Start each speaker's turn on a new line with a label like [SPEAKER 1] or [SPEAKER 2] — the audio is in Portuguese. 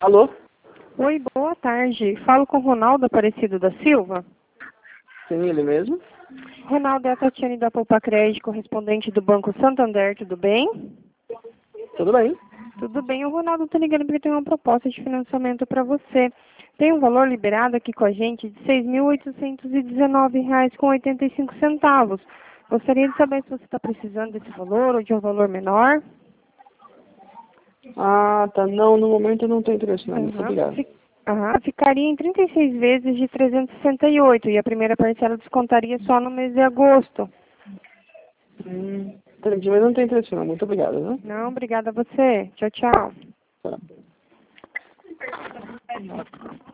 [SPEAKER 1] Alô?
[SPEAKER 2] Oi, boa tarde. Falo com Ronaldo Aparecido da Silva.
[SPEAKER 1] Sim, ele mesmo?
[SPEAKER 2] Ronaldo é a Tatiane da Poupa Crédito, correspondente do Banco Santander, tudo bem?
[SPEAKER 1] Tudo bem?
[SPEAKER 2] Tudo bem, o Ronaldo está ligando porque tem uma proposta de financiamento para você. Tem um valor liberado aqui com a gente de R$ 6.819,85. Gostaria de saber se você está precisando desse valor ou de um valor menor.
[SPEAKER 1] Ah, tá. Não, no momento eu não tenho interesse, não. Muito obrigado.
[SPEAKER 2] Ficaria em 36 vezes de 368 e a primeira parcela descontaria só no mês de agosto.
[SPEAKER 1] Entendi, mas não tenho interesse, não. Muito obrigado, viu?
[SPEAKER 2] Não, obrigada a você. Tchau, tchau.
[SPEAKER 1] Tá.